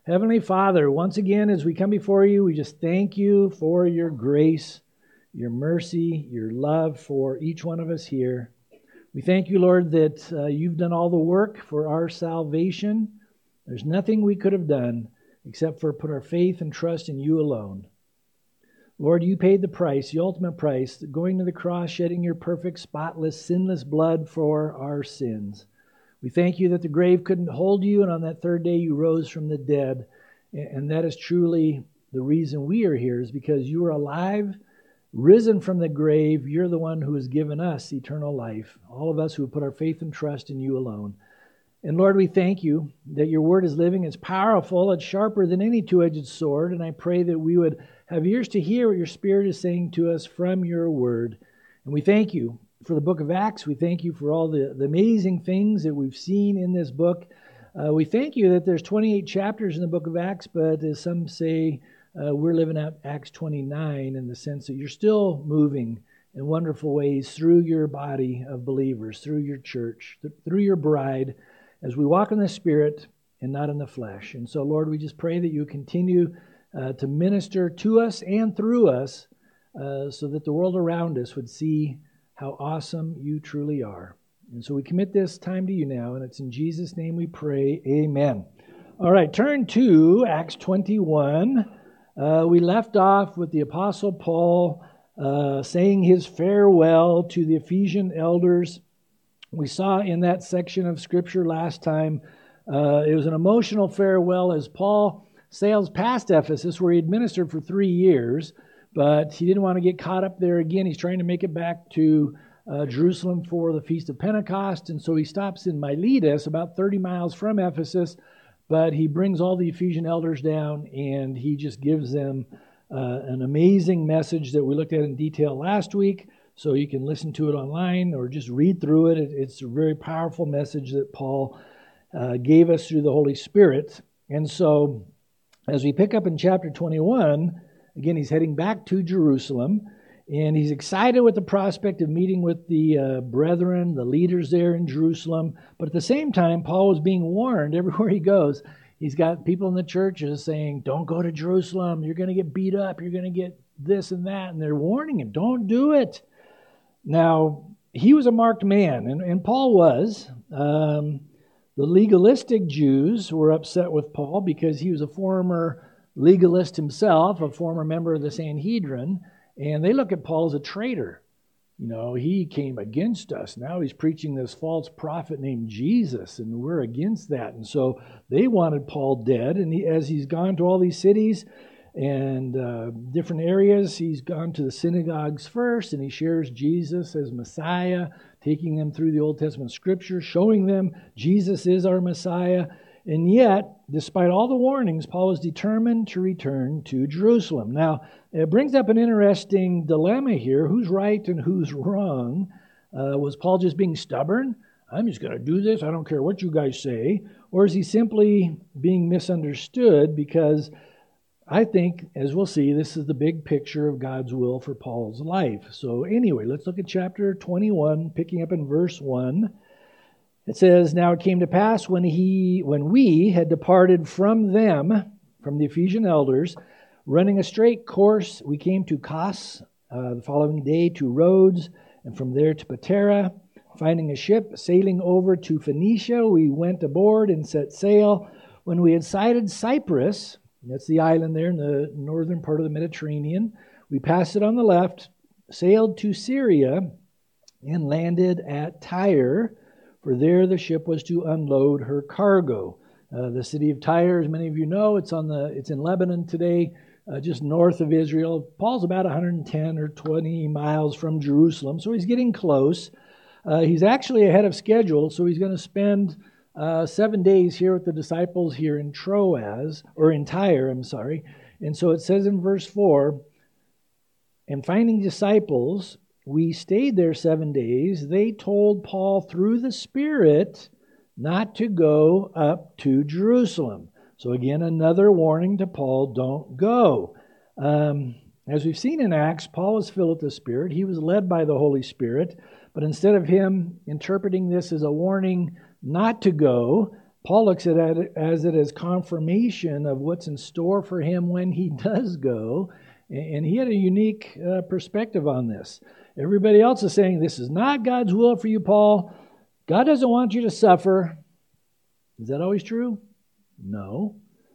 Heavenly Father, once again, as we come before you, we just thank you for your grace, your mercy, your love for each one of us here. We thank you, Lord, that you've done all the work for our salvation. There's nothing we could have done except for put our faith and trust in you alone. Lord, you paid the price, the ultimate price, going to the cross, shedding your perfect, spotless, sinless blood for our sins. We thank you that the grave couldn't hold you, and on that third day you rose from the dead. And that is truly the reason we are here, is because you are alive, risen from the grave. You're the one who has given us eternal life, all of us who have put our faith and trust in you alone. And Lord, we thank you that your word is living, it's powerful, it's sharper than any two-edged sword, and I pray that we would have ears to hear what your Spirit is saying to us from your word. And we thank you for the book of Acts. We thank you for all the amazing things that we've seen in this book. We thank you that there's 28 chapters in the book of Acts, but as some say, we're living out Acts 29 in the sense that you're still moving in wonderful ways through your body of believers, through your church, through your bride, as we walk in the Spirit and not in the flesh. And so, Lord, we just pray that you continue to minister to us and through us so that the world around us would see how awesome you truly are. And so we commit this time to you now, and it's in Jesus' name we pray. Amen. All right, turn to Acts 21. We left off with the Apostle Paul saying his farewell to the Ephesian elders. We saw in that section of Scripture last time, it was an emotional farewell as Paul sails past Ephesus, where he had ministered for 3 years, but he didn't want to get caught up there again. He's trying to make it back to Jerusalem for the Feast of Pentecost, and so he stops in Miletus, about 30 miles from Ephesus, but he brings all the Ephesian elders down, and he just gives them an amazing message that we looked at in detail last week, so you can listen to it online or just read through it. It's a very powerful message that Paul gave us through the Holy Spirit. And so as we pick up in chapter 21, again, he's heading back to Jerusalem, and he's excited with the prospect of meeting with the brethren, the leaders there in Jerusalem. But at the same time, Paul was being warned everywhere he goes. He's got people in the churches saying, don't go to Jerusalem. You're going to get beat up. You're going to get this and that. And they're warning him, don't do it. Now, he was a marked man, and Paul was. The legalistic Jews were upset with Paul because he was a former legalist himself, a former member of the Sanhedrin, and they look at Paul as a traitor. You know, he came against us. Now he's preaching this false prophet named Jesus, and we're against that. And so they wanted Paul dead, and as he's gone to all these cities and different areas, he's gone to the synagogues first, and he shares Jesus as Messiah, taking them through the Old Testament Scripture, showing them Jesus is our Messiah. And yet, despite all the warnings, Paul was determined to return to Jerusalem. Now, it brings up an interesting dilemma here. Who's right and who's wrong? Was Paul just being stubborn? I'm just going to do this. I don't care what you guys say. Or is he simply being misunderstood? Because I think, as we'll see, this is the big picture of God's will for Paul's life. So anyway, let's look at chapter 21, picking up in verse 1. It says, now it came to pass when we had departed from them, from the Ephesian elders, running a straight course, we came to Kos, the following day to Rhodes, and from there to Patara. Finding a ship sailing over to Phoenicia, we went aboard and set sail. When we had sighted Cyprus, that's the island there in the northern part of the Mediterranean, we passed it on the left, sailed to Syria, and landed at Tyre. For there the ship was to unload her cargo. The city of Tyre, as many of you know, it's in Lebanon today, just north of Israel. Paul's about 110 or 20 miles from Jerusalem, so he's getting close. He's actually ahead of schedule, so he's going to spend 7 days here with the disciples here in Tyre. And so it says in verse 4, and finding disciples, we stayed there 7 days. They told Paul through the Spirit not to go up to Jerusalem. So again, another warning to Paul, don't go. As we've seen in Acts, Paul was filled with the Spirit. He was led by the Holy Spirit. But instead of him interpreting this as a warning not to go, Paul looks at it as confirmation of what's in store for him when he does go. And he had a unique perspective on this. Everybody else is saying, this is not God's will for you, Paul. God doesn't want you to suffer. Is that always true? No.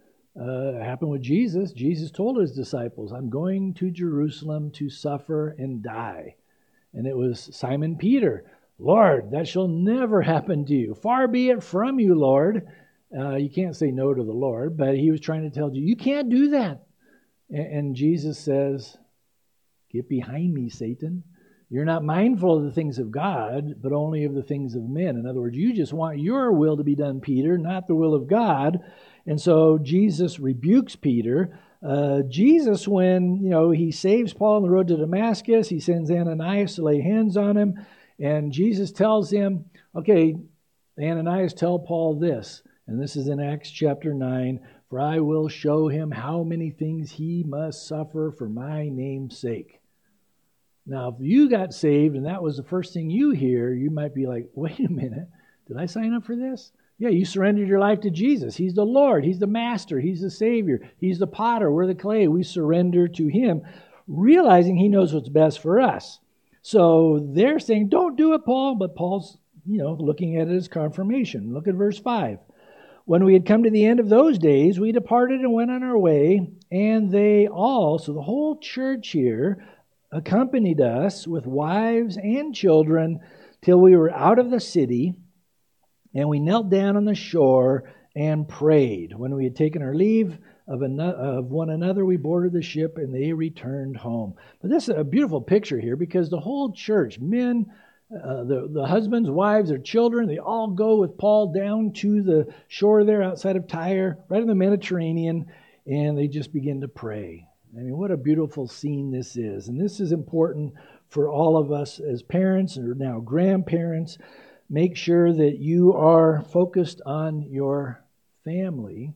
It happened with Jesus. Jesus told his disciples, I'm going to Jerusalem to suffer and die. And it was Simon Peter. Lord, that shall never happen to you. Far be it from you, Lord. You can't say no to the Lord, but he was trying to tell you, you can't do that. And Jesus says, get behind me, Satan. You're not mindful of the things of God, but only of the things of men. In other words, you just want your will to be done, Peter, not the will of God. And so Jesus rebukes Peter. Jesus, when he saves Paul on the road to Damascus, he sends Ananias to lay hands on him. And Jesus tells him, okay, Ananias, tell Paul this. And this is in Acts chapter 9. For I will show him how many things he must suffer for my name's sake. Now, if you got saved and that was the first thing you hear, you might be like, wait a minute, did I sign up for this? Yeah, you surrendered your life to Jesus. He's the Lord. He's the Master. He's the Savior. He's the potter. We're the clay. We surrender to him, realizing he knows what's best for us. So they're saying, don't do it, Paul. But Paul's, looking at it as confirmation. Look at verse 5. When we had come to the end of those days, we departed and went on our way, and they all, so the whole church here, accompanied us with wives and children till we were out of the city, and we knelt down on the shore and prayed. When we had taken our leave of one another, we boarded the ship, and they returned home. But this is a beautiful picture here, because the whole church, men, the husbands, wives, their children, they all go with Paul down to the shore there outside of Tyre, right in the Mediterranean, and they just begin to pray. I mean, what a beautiful scene this is. And this is important for all of us as parents or now grandparents. Make sure that you are focused on your family.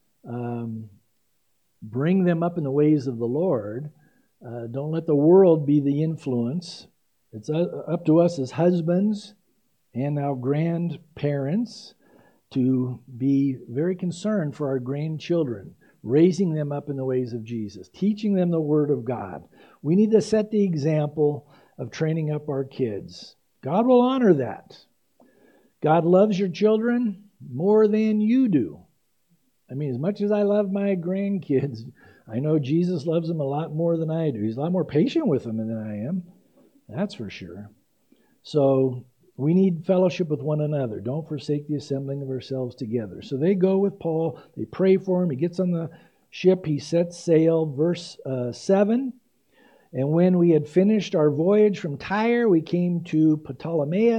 Bring them up in the ways of the Lord. Don't let the world be the influence. It's up to us as husbands and now grandparents to be very concerned for our grandchildren, raising them up in the ways of Jesus, teaching them the Word of God. We need to set the example of training up our kids. God will honor that. God loves your children more than you do. I mean, as much as I love my grandkids, I know Jesus loves them a lot more than I do. He's a lot more patient with them than I am. That's for sure. So we need fellowship with one another. Don't forsake the assembling of ourselves together. So they go with Paul. They pray for him. He gets on the ship. He sets sail. Verse 7. And when we had finished our voyage from Tyre, we came to Ptolemy,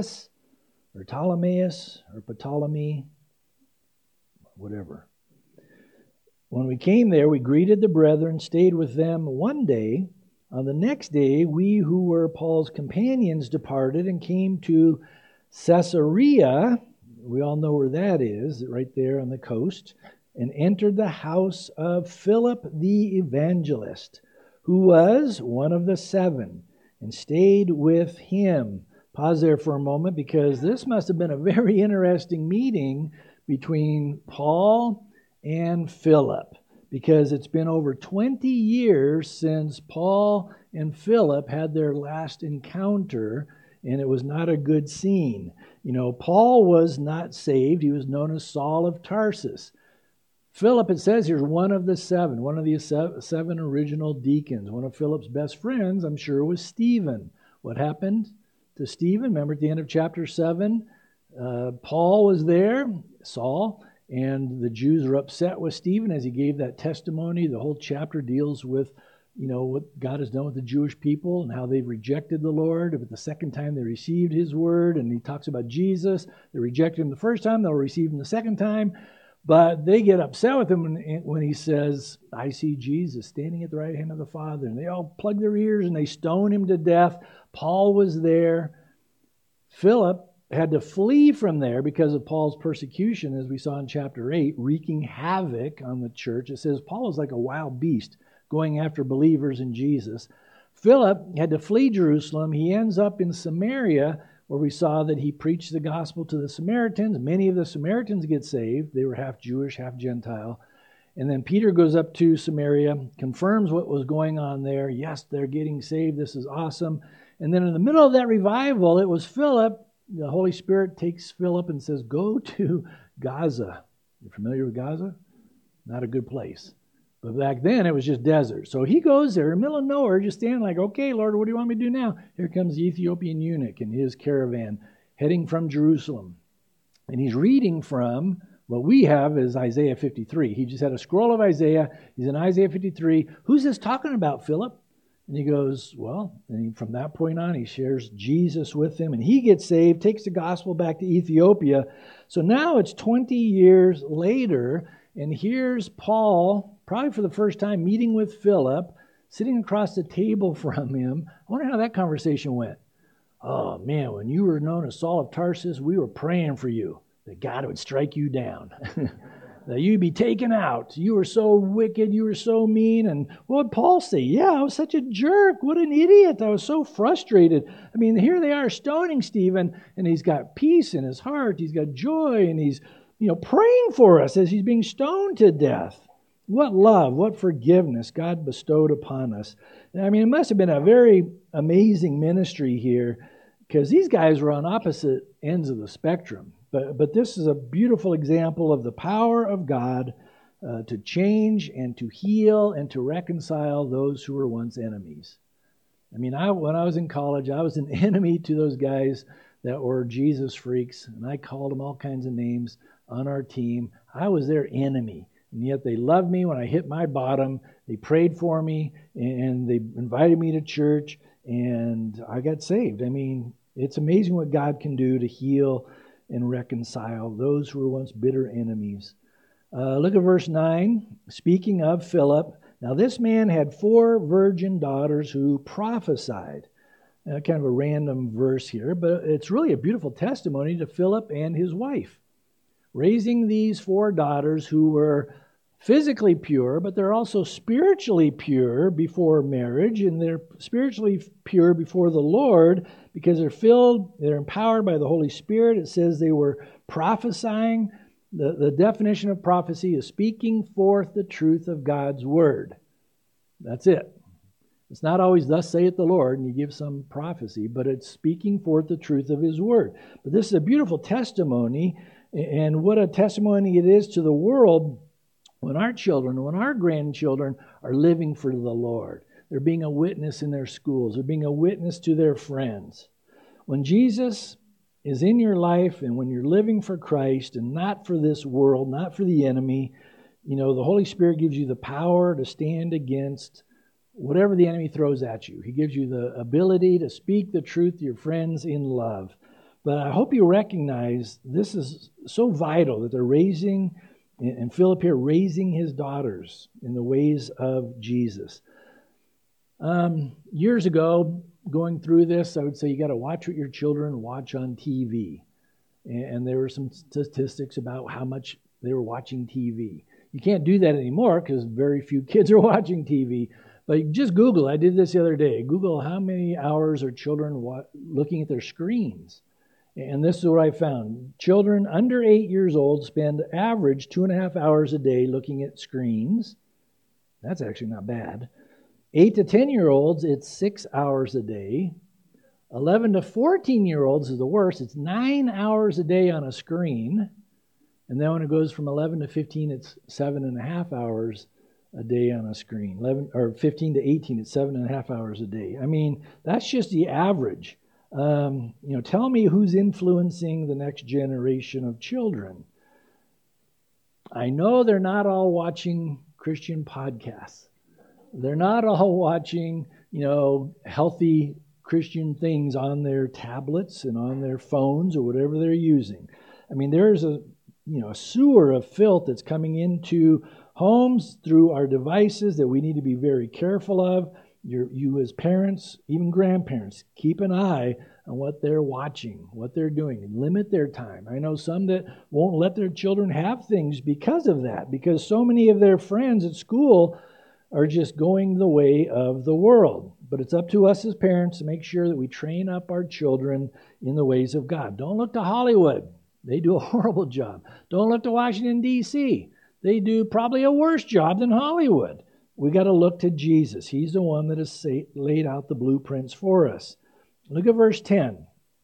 whatever. When we came there, we greeted the brethren, stayed with them one day. On the next day, we who were Paul's companions departed and came to Caesarea. We all know where that is, right there on the coast, and entered the house of Philip the evangelist, who was one of the 7, and stayed with him. Pause there for a moment, because this must have been a very interesting meeting between Paul and Philip, because it's been over 20 years since Paul and Philip had their last encounter, and it was not a good scene. Paul was not saved. He was known as Saul of Tarsus. Philip, it says here, is one of the 7, one of the 7 original deacons. One of Philip's best friends, I'm sure, was Stephen. What happened to Stephen? Remember at the end of chapter 7, Paul was there, Saul, and the Jews were upset with Stephen as he gave that testimony. The whole chapter deals with, what God has done with the Jewish people and how they've rejected the Lord. But the second time they received his word, and he talks about Jesus. They rejected him the first time, they'll receive him the second time. But they get upset with him when he says, I see Jesus standing at the right hand of the Father. And they all plug their ears and they stone him to death. Paul was there. Philip had to flee from there because of Paul's persecution, as we saw in chapter 8, wreaking havoc on the church. It says Paul is like a wild beast going after believers in Jesus. Philip had to flee Jerusalem. He ends up in Samaria, where we saw that he preached the gospel to the Samaritans. Many of the Samaritans get saved. They were half Jewish, half Gentile. And then Peter goes up to Samaria, confirms what was going on there. Yes, they're getting saved. This is awesome. And then in the middle of that revival, it was Philip. The Holy Spirit takes Philip and says, go to Gaza. You familiar with Gaza? Not a good place. But back then, it was just desert. So he goes there in the middle of nowhere, just standing like, okay, Lord, what do you want me to do now? Here comes the Ethiopian eunuch and his caravan heading from Jerusalem. And he's reading from what we have is Isaiah 53. He just had a scroll of Isaiah. He's in Isaiah 53. Who's this talking about, Philip? And he goes, well, and from that point on, he shares Jesus with him. And he gets saved, takes the gospel back to Ethiopia. So now it's 20 years later, and here's Paul, probably for the first time, meeting with Philip, sitting across the table from him. I wonder how that conversation went. Oh, man, when you were known as Saul of Tarsus, we were praying for you, that God would strike you down, that you'd be taken out. You were so wicked, you were so mean. And what would Paul say? Yeah, I was such a jerk. What an idiot. I was so frustrated. I mean, here they are stoning Stephen, and he's got peace in his heart. He's got joy, and he's praying for us as he's being stoned to death. What love, what forgiveness God bestowed upon us. I mean, it must have been a very amazing ministry here, because these guys were on opposite ends of the spectrum. But this is a beautiful example of the power of God to change and to heal and to reconcile those who were once enemies. I mean, when I was in college, I was an enemy to those guys that were Jesus freaks, and I called them all kinds of names on our team. I was their enemy, and yet they loved me when I hit my bottom. They prayed for me, and they invited me to church, and I got saved. I mean, it's amazing what God can do to heal and reconcile those who were once bitter enemies. Look at verse 9. Speaking of Philip, now this man had 4 virgin daughters who prophesied. Kind of a random verse here, but it's really a beautiful testimony to Philip and his wife. Raising these 4 daughters who were physically pure, but they're also spiritually pure before marriage, and they're spiritually pure before the Lord because they're empowered by the Holy Spirit. It says they were prophesying. The definition of prophecy is speaking forth the truth of God's word. That's it. It's not always thus saith the Lord, and you give some prophecy, but it's speaking forth the truth of his word. But this is a beautiful testimony, and what a testimony it is to the world when our children, when our grandchildren are living for the Lord. They're being a witness in their schools. They're being a witness to their friends. When Jesus is in your life and when you're living for Christ and not for this world, not for the enemy, the Holy Spirit gives you the power to stand against whatever the enemy throws at you. He gives you the ability to speak the truth to your friends in love. But I hope you recognize this is so vital that they're raising, and Philip here raising his daughters in the ways of Jesus. Years ago, going through this, I would say you got to watch what your children watch on TV. And there were some statistics about how much they were watching TV. You can't do that anymore because very few kids are watching TV. But just Google. I did this the other day. Google how many hours are children looking at their screens. And this is what I found. Children under 8 years old spend average 2.5 hours a day looking at screens. That's actually not bad. 8 to 10-year-olds, it's 6 hours a day. 11 to 14-year-olds is the worst. It's 9 hours a day on a screen. And then when it goes from 11 to 15, it's 7.5 hours a day on a screen. 15 to 18, it's 7.5 hours a day. I mean, that's just the average. Tell me who's influencing the next generation of children. I know they're not all watching Christian podcasts. They're not all watching, healthy Christian things on their tablets and on their phones or whatever they're using. I mean, there's a sewer of filth that's coming into homes through our devices that we need to be very careful of. You as parents, even grandparents, keep an eye on what they're watching, what they're doing, and limit their time. I know some that won't let their children have things because of that, because so many of their friends at school are just going the way of the world. But it's up to us as parents to make sure that we train up our children in the ways of God. Don't look to Hollywood. They do a horrible job. Don't look to Washington, D.C. They do probably a worse job than Hollywood. We got to look to Jesus. He's the one that has laid out the blueprints for us. Look at verse 10.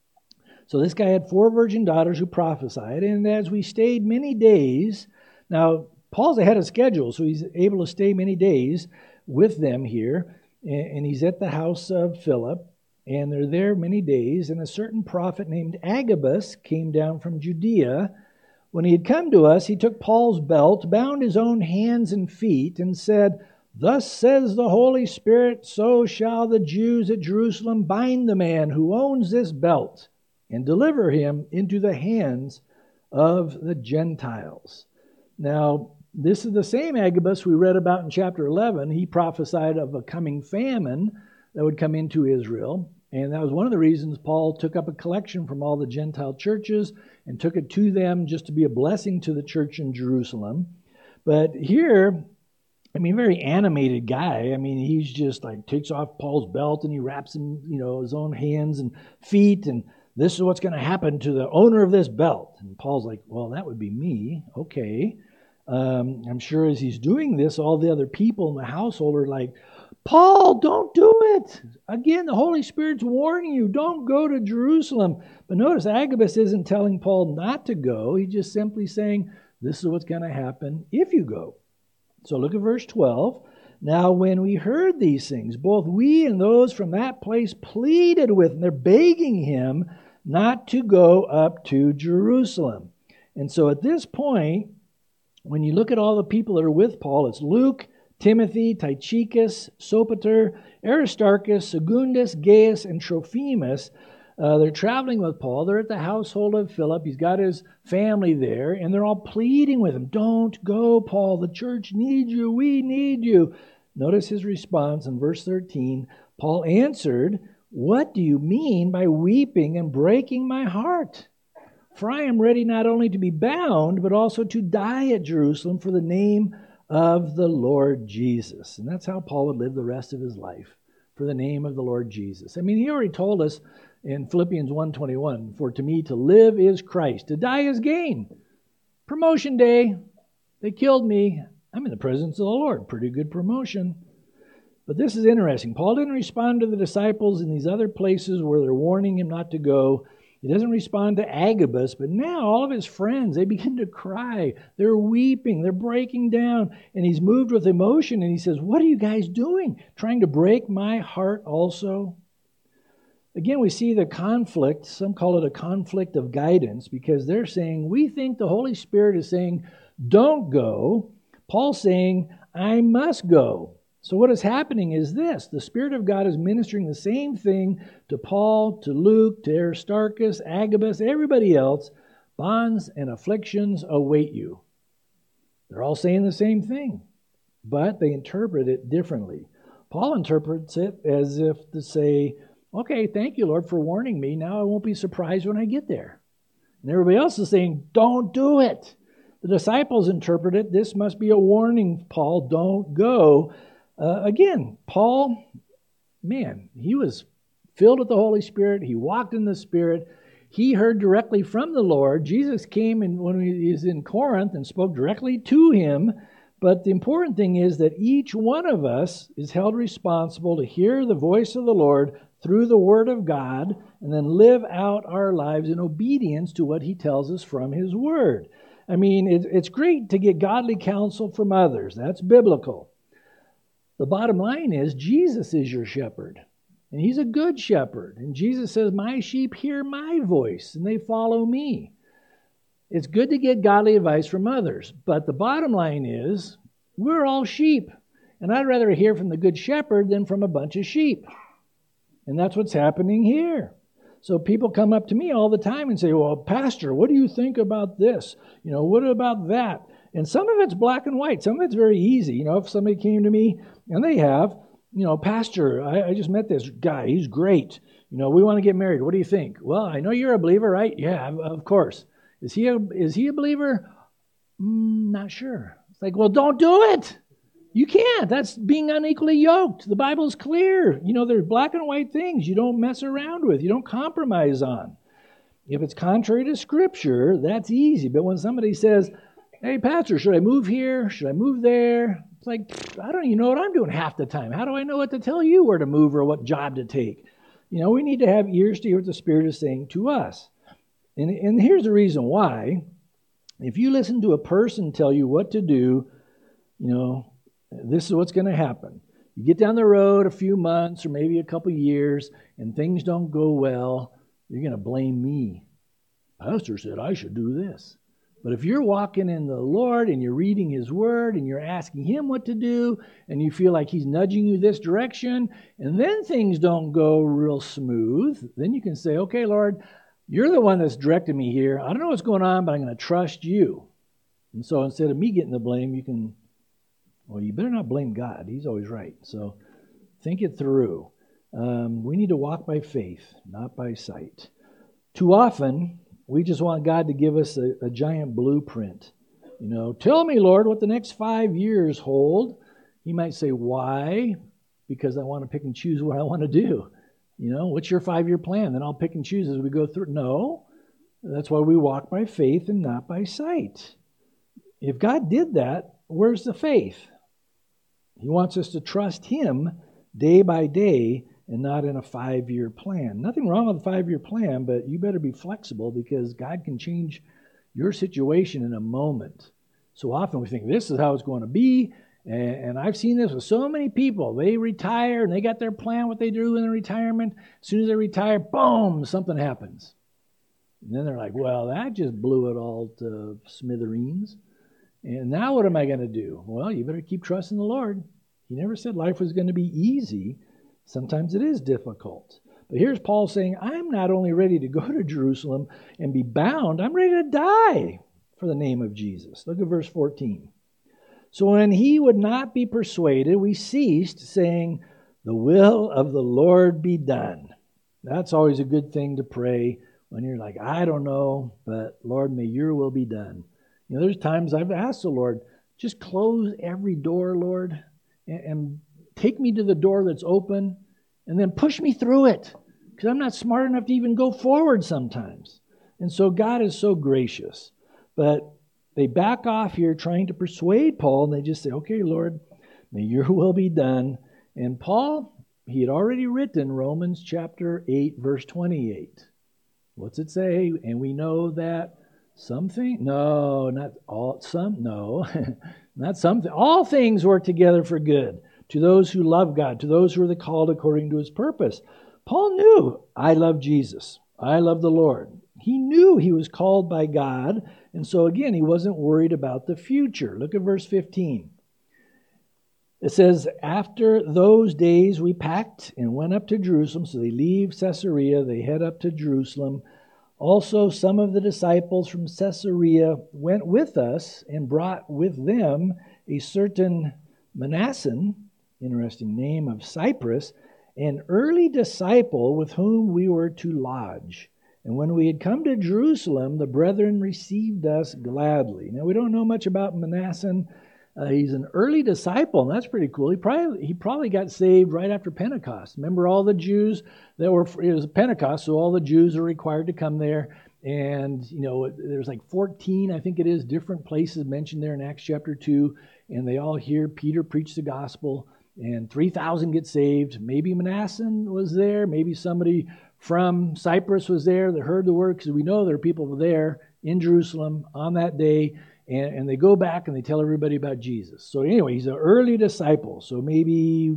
So this guy had 4 virgin daughters who prophesied, and as we stayed many days, now Paul's ahead of schedule, so he's able to stay many days with them here, and he's at the house of Philip, and they're there many days, and a certain prophet named Agabus came down from Judea. When he had come to us, he took Paul's belt, bound his own hands and feet, and said, "Thus says the Holy Spirit, so shall the Jews at Jerusalem bind the man who owns this belt, and deliver him into the hands of the Gentiles." Now, this is the same Agabus we read about in chapter 11. He prophesied of a coming famine that would come into Israel. And that was one of the reasons Paul took up a collection from all the Gentile churches and took it to them just to be a blessing to the church in Jerusalem. But here, very animated guy. He's just like takes off Paul's belt and he wraps him, his own hands and feet. And this is what's going to happen to the owner of this belt. And Paul's like, well, that would be me. Okay. I'm sure as he's doing this, all the other people in the household are like, Paul, don't do it. Again, the Holy Spirit's warning you, don't go to Jerusalem. But notice Agabus isn't telling Paul not to go. He's just simply saying, this is what's going to happen if you go. So look at verse 12. Now when we heard these things, both we and those from that place pleaded with him. They're begging him not to go up to Jerusalem. And so at this point, when you look at all the people that are with Paul, it's Luke, Timothy, Tychicus, Sopater, Aristarchus, Secundus, Gaius, and Trophimus. They're traveling with Paul. They're at the household of Philip. He's got his family there, and they're all pleading with him. Don't go, Paul. The church needs you. We need you. Notice his response in verse 13. Paul answered, "What do you mean by weeping and breaking my heart? For I am ready not only to be bound, but also to die at Jerusalem for the name of the Lord Jesus." And that's how Paul would live the rest of his life, for the name of the Lord Jesus. He already told us in Philippians 1:21, "For to me to live is Christ, to die is gain." Promotion day. They killed me. I'm in the presence of the Lord. Pretty good promotion. But this is interesting. Paul didn't respond to the disciples in these other places where they're warning him not to go. He doesn't respond to Agabus, but now all of his friends, they begin to cry. They're weeping. They're breaking down. And he's moved with emotion, and he says, "What are you guys doing? Trying to break my heart also?" Again, we see the conflict. Some call it a conflict of guidance, because they're saying, we think the Holy Spirit is saying, don't go. Paul's saying, I must go. So what is happening is this. The Spirit of God is ministering the same thing to Paul, to Luke, to Aristarchus, Agabus, everybody else. Bonds and afflictions await you. They're all saying the same thing, but they interpret it differently. Paul interprets it as if to say, okay, thank you, Lord, for warning me. Now I won't be surprised when I get there. And everybody else is saying, don't do it. The disciples interpret it, this must be a warning, Paul, don't go. Again, Paul, he was filled with the Holy Spirit. He walked in the Spirit. He heard directly from the Lord. Jesus came when he was in Corinth and spoke directly to him. But the important thing is that each one of us is held responsible to hear the voice of the Lord through the Word of God and then live out our lives in obedience to what He tells us from His Word. It's great to get godly counsel from others. That's biblical. The bottom line is Jesus is your shepherd, and He's a good shepherd. And Jesus says, my sheep hear my voice, and they follow me. It's good to get godly advice from others, but the bottom line is we're all sheep, and I'd rather hear from the good shepherd than from a bunch of sheep. And that's what's happening here. So people come up to me all the time and say, well, Pastor, what do you think about this? What about that? And some of it's black and white. Some of it's very easy. If somebody came to me, and they have, Pastor, I just met this guy. He's great. We want to get married. What do you think? Well, I know you're a believer, right? Yeah, of course. Is he a believer? Not sure. It's like, well, don't do it. You can't. That's being unequally yoked. The Bible's clear. There's black and white things you don't mess around with. You don't compromise on. If it's contrary to Scripture, that's easy. But when somebody says, hey, pastor, should I move here? Should I move there? It's like, I don't even know what I'm doing half the time. How do I know what to tell you where to move or what job to take? We need to have ears to hear what the Spirit is saying to us. And here's the reason why. If you listen to a person tell you what to do, this is what's going to happen. You get down the road a few months or maybe a couple years and things don't go well, you're going to blame me. Pastor said I should do this. But if you're walking in the Lord and you're reading His Word and you're asking Him what to do and you feel like He's nudging you this direction and then things don't go real smooth, then you can say, okay, Lord, you're the one that's directing me here. I don't know what's going on, but I'm going to trust you. And so instead of me getting the blame, you better not blame God. He's always right. So think it through. We need to walk by faith, not by sight. Too often, we just want God to give us a giant blueprint. Tell me, Lord, what the next 5 years hold. He might say, why? Because I want to pick and choose what I want to do. What's your 5-year plan? Then I'll pick and choose as we go through. No, that's why we walk by faith and not by sight. If God did that, where's the faith? He wants us to trust Him day by day and not in a 5-year plan. Nothing wrong with a 5-year plan, but you better be flexible because God can change your situation in a moment. So often we think this is how it's going to be, and I've seen this with so many people. They retire and they got their plan, what they do in their retirement. As soon as they retire, boom, something happens. And then they're like, well, that just blew it all to smithereens. And now what am I going to do? Well, you better keep trusting the Lord. He never said life was going to be easy. Sometimes it is difficult. But here's Paul saying, I'm not only ready to go to Jerusalem and be bound, I'm ready to die for the name of Jesus. Look at verse 14. So when he would not be persuaded, we ceased, saying, the will of the Lord be done. That's always a good thing to pray when you're like, I don't know, but Lord, may your will be done. There's times I've asked the Lord, just close every door, Lord, and take me to the door that's open, and then push me through it, because I'm not smart enough to even go forward sometimes. And so God is so gracious. But they back off here trying to persuade Paul, and they just say, okay, Lord, may your will be done. And Paul, he had already written Romans chapter 8, verse 28. What's it say? And we know that something? No, not all. Some? No, not something. All things work together for good to those who love God, to those who are the called according to His purpose. Paul knew, I love Jesus. I love the Lord. He knew he was called by God, and so again, he wasn't worried about the future. Look at verse 15. It says, after those days we packed and went up to Jerusalem. So they leave Caesarea, they head up to Jerusalem. Also, some of the disciples from Caesarea went with us and brought with them a certain Manasseh, interesting name, of Cyprus, an early disciple with whom we were to lodge. And when we had come to Jerusalem, the brethren received us gladly. Now, we don't know much about Manasseh. He's an early disciple, and that's pretty cool. He probably got saved right after Pentecost. Remember all the Jews it was Pentecost, so all the Jews are required to come there. And, there's like 14, I think it is, different places mentioned there in Acts chapter 2. And they all hear Peter preach the gospel, and 3,000 get saved. Maybe Manasseh was there. Maybe somebody from Cyprus was there that heard the word, because we know there are people there in Jerusalem on that day. And they go back and they tell everybody about Jesus. So anyway, he's an early disciple. So maybe,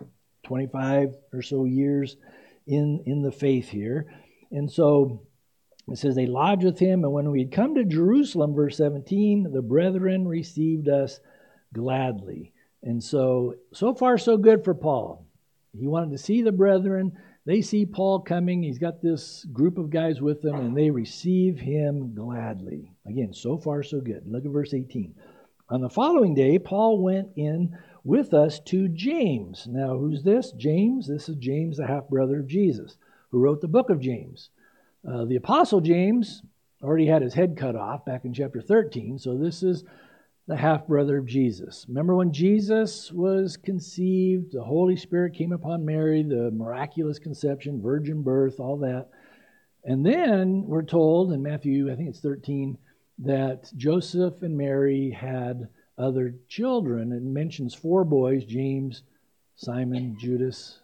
25 or so years in the faith here. And so it says they lodged with him. And when we had come to Jerusalem, verse 17, the brethren received us gladly. And so far so good for Paul. He wanted to see the brethren. They see Paul coming. He's got this group of guys with him, and they receive him gladly. Again, so far so good. Look at verse 18. On the following day, Paul went in with us to James. Now, who's this? James. This is James, the half-brother of Jesus, who wrote the book of James. The Apostle James already had his head cut off back in chapter 13, so this is the half-brother of Jesus. Remember when Jesus was conceived, the Holy Spirit came upon Mary, the miraculous conception, virgin birth, all that. And then we're told in Matthew, I think it's 13, that Joseph and Mary had other children. It mentions 4 boys, James, Simon, Judas,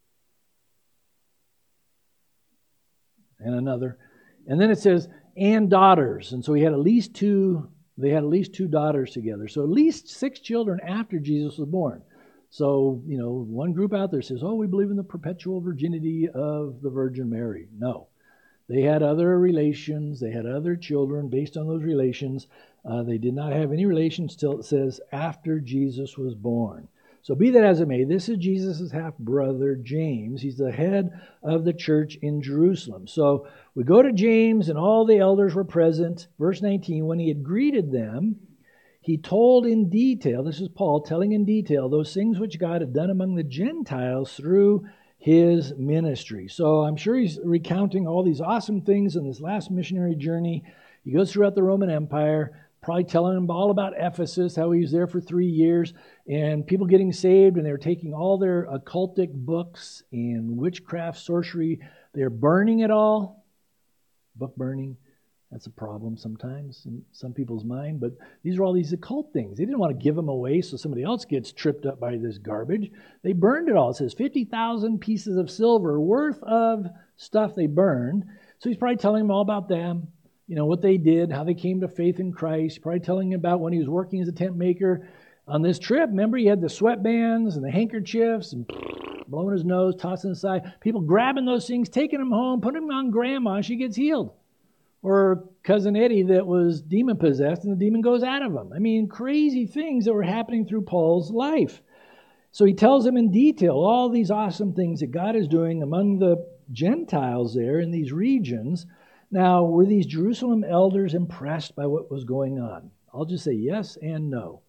and another. And then it says, and daughters. And so he had at least 2. They had at least 2 daughters together. So at least 6 children after Jesus was born. So, one group out there says, we believe in the perpetual virginity of the Virgin Mary. No. They had other relations. They had other children based on those relations. They did not have any relations till it says after Jesus was born. So be that as it may, this is Jesus' half-brother, James. He's the head of the church in Jerusalem. So we go to James, and all the elders were present. Verse 19, when he had greeted them, he told in detail, this is Paul telling in detail, those things which God had done among the Gentiles through his ministry. So I'm sure he's recounting all these awesome things in this last missionary journey. He goes throughout the Roman Empire, probably telling them all about Ephesus, how he was there for 3 years, and people getting saved, and they were taking all their occultic books and witchcraft, sorcery. They're burning it all. Book burning, that's a problem sometimes in some people's mind, but these are all these occult things. They didn't want to give them away so somebody else gets tripped up by this garbage. They burned it all. It says 50,000 pieces of silver worth of stuff they burned. So he's probably telling them all about them. What they did, how they came to faith in Christ. Probably telling about when he was working as a tent maker on this trip. Remember, he had the sweatbands and the handkerchiefs and blowing his nose, tossing aside. People grabbing those things, taking them home, putting them on grandma, and she gets healed. Or Cousin Eddie that was demon-possessed, and the demon goes out of him. I mean, crazy things that were happening through Paul's life. So he tells them in detail all these awesome things that God is doing among the Gentiles there in these regions. Now, were these Jerusalem elders impressed by what was going on? I'll just say yes and no.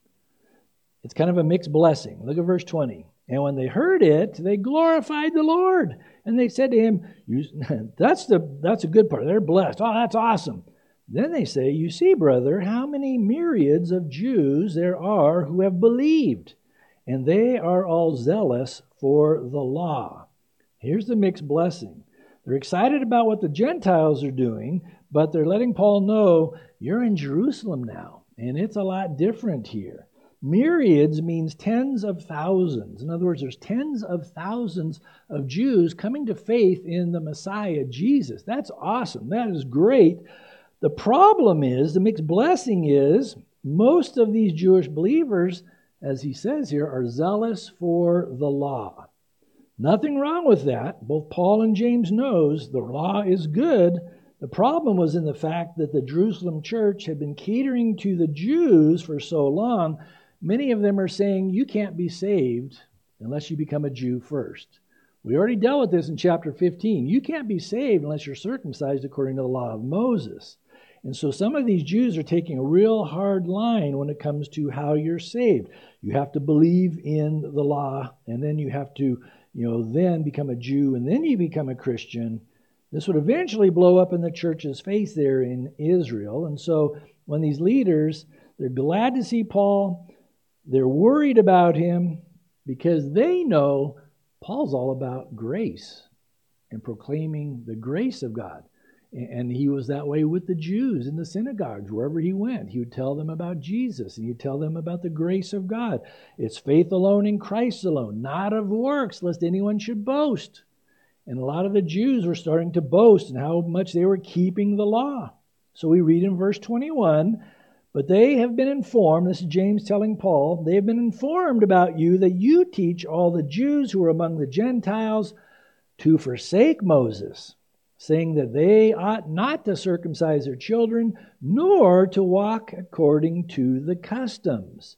It's kind of a mixed blessing. Look at verse 20. And when they heard it, they glorified the Lord. And they said to him, that's a good part. They're blessed. Oh, that's awesome. Then they say, you see, brother, how many myriads of Jews there are who have believed, and they are all zealous for the law. Here's the mixed blessing. They're excited about what the Gentiles are doing, but they're letting Paul know, you're in Jerusalem now, and it's a lot different here. Myriads means tens of thousands. In other words, there's tens of thousands of Jews coming to faith in the Messiah, Jesus. That's awesome. That is great. The problem is, the mixed blessing is, most of these Jewish believers, as he says here, are zealous for the law. Nothing wrong with that. Both Paul and James knows the law is good. The problem was in the fact that the Jerusalem church had been catering to the Jews for so long. Many of them are saying you can't be saved unless you become a Jew first. We already dealt with this in chapter 15. You can't be saved unless you're circumcised according to the law of Moses. And so some of these Jews are taking a real hard line when it comes to how you're saved. You have to believe in the law, and then you have to then become a Jew, and then you become a Christian. This would eventually blow up in the church's face there in Israel. And so when these leaders, they're glad to see Paul, they're worried about him because they know Paul's all about grace and proclaiming the grace of God. And he was that way with the Jews in the synagogues. Wherever he went, he would tell them about Jesus, and he'd tell them about the grace of God. It's faith alone in Christ alone, not of works, lest anyone should boast. And a lot of the Jews were starting to boast in how much they were keeping the law. So we read in verse 21, but they have been informed, this is James telling Paul, they have been informed about you that you teach all the Jews who are among the Gentiles to forsake Moses, saying that they ought not to circumcise their children, nor to walk according to the customs.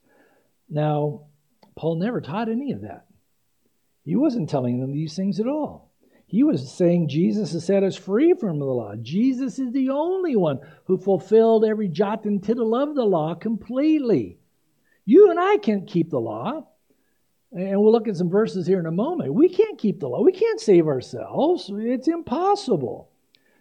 Now, Paul never taught any of that. He wasn't telling them these things at all. He was saying Jesus has set us free from the law. Jesus is the only one who fulfilled every jot and tittle of the law completely. You and I can't keep the law. And we'll look at some verses here in a moment. We can't keep the law. We can't save ourselves. It's impossible.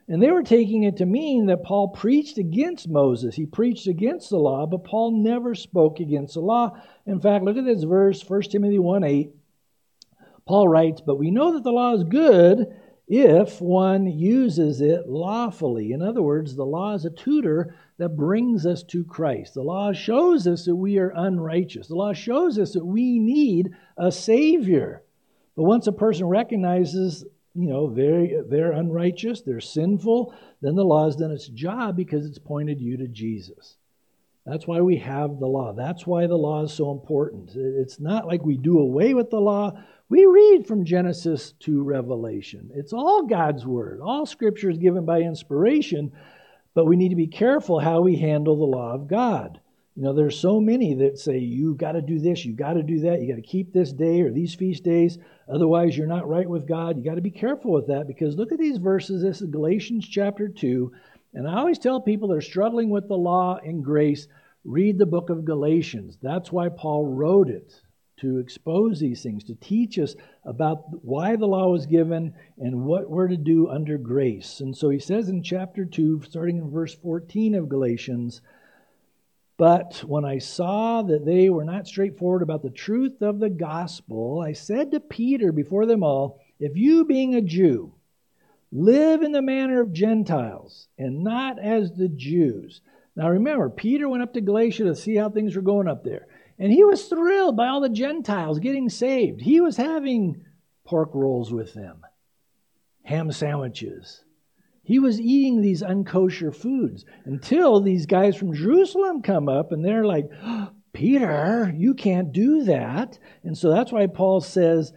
And they were taking it to mean that Paul preached against Moses. He preached against the law, but Paul never spoke against the law. In fact, look at this verse, 1 Timothy 1:8. Paul writes, "But we know that the law is good if one uses it lawfully." In other words, the law is a tutor that brings us to Christ. The law shows us that we are unrighteous. The law shows us that we need a Savior. But once a person recognizes, they're unrighteous, they're sinful, then the law has done its job because it's pointed you to Jesus. That's why we have the law. That's why the law is so important. It's not like we do away with the law. We read from Genesis to Revelation. It's all God's Word. All Scripture is given by inspiration, but we need to be careful how we handle the law of God. There's so many that say, you got to do this, you got to do that, you got to keep this day or these feast days, otherwise you're not right with God. You got to be careful with that, because look at these verses. This is Galatians chapter 2, and I always tell people that are struggling with the law and grace, read the book of Galatians. That's why Paul wrote it, to expose these things, to teach us about why the law was given and what we're to do under grace. And so he says in chapter 2, starting in verse 14 of Galatians, "But when I saw that they were not straightforward about the truth of the gospel, I said to Peter before them all, 'If you, being a Jew, live in the manner of Gentiles and not as the Jews.'" Now remember, Peter went up to Galatia to see how things were going up there. And he was thrilled by all the Gentiles getting saved. He was having pork rolls with them, ham sandwiches. He was eating these unkosher foods until these guys from Jerusalem come up and they're like, "Peter, you can't do that." And so that's why Paul says,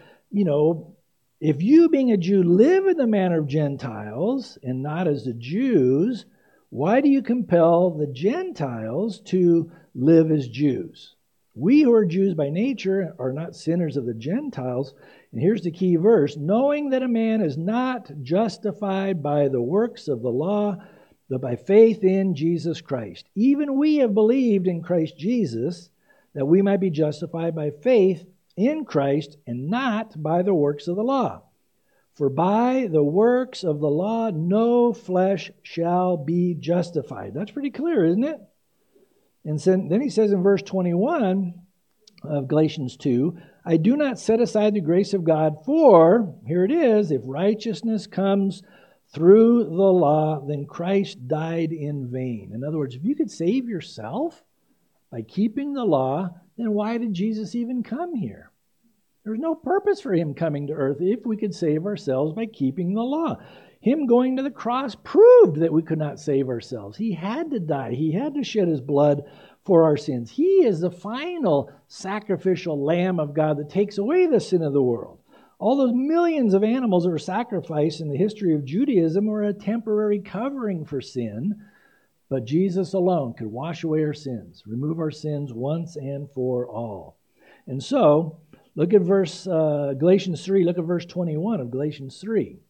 if you, being a Jew, live in the manner of Gentiles and not as the Jews, why do you compel the Gentiles to live as Jews? We who are Jews by nature are not sinners of the Gentiles. And here's the key verse: "Knowing that a man is not justified by the works of the law, but by faith in Jesus Christ. Even we have believed in Christ Jesus, that we might be justified by faith in Christ and not by the works of the law. For by the works of the law no flesh shall be justified." That's pretty clear, isn't it? And then he says in verse 21 of Galatians 2, "I do not set aside the grace of God, for," here it is, "if righteousness comes through the law, then Christ died in vain." In other words, if you could save yourself by keeping the law, then why did Jesus even come here? There's no purpose for him coming to earth if we could save ourselves by keeping the law. Him going to the cross proved that we could not save ourselves. He had to die. He had to shed his blood for our sins. He is the final sacrificial Lamb of God that takes away the sin of the world. All those millions of animals that were sacrificed in the history of Judaism were a temporary covering for sin, but Jesus alone could wash away our sins, remove our sins once and for all. And so, look at Galatians 3, look at verse 21 of Galatians 3.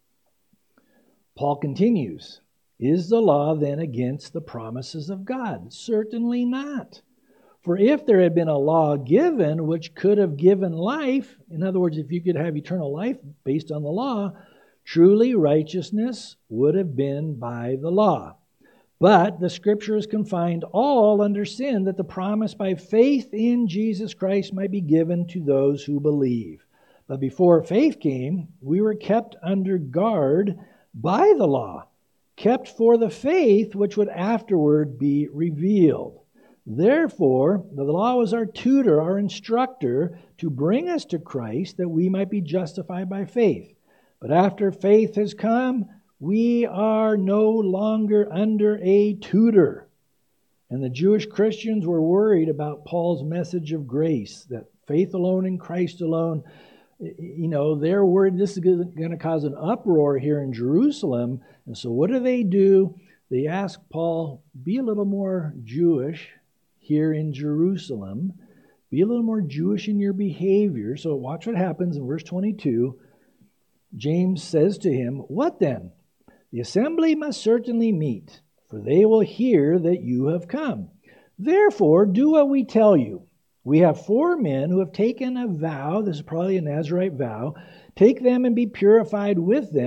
Paul continues, "Is the law then against the promises of God? Certainly not. For if there had been a law given which could have given life," in other words, if you could have eternal life based on the law, "truly righteousness would have been by the law. But the Scriptures confined all under sin, that the promise by faith in Jesus Christ might be given to those who believe. But before faith came, we were kept under guard by the law, kept for the faith which would afterward be revealed. Therefore, the law was our tutor, our instructor, to bring us to Christ, that we might be justified by faith. But after faith has come, we are no longer under a tutor." And the Jewish Christians were worried about Paul's message of grace, that faith alone in Christ alone. They're worried this is going to cause an uproar here in Jerusalem. And so what do? They ask Paul, be a little more Jewish here in Jerusalem. Be a little more Jewish in your behavior. So watch what happens in verse 22. James says to him, "What then? The assembly must certainly meet, for they will hear that you have come. Therefore, do what we tell you. We have 4 men who have taken a vow," this is probably a Nazirite vow, "take them and be purified with them,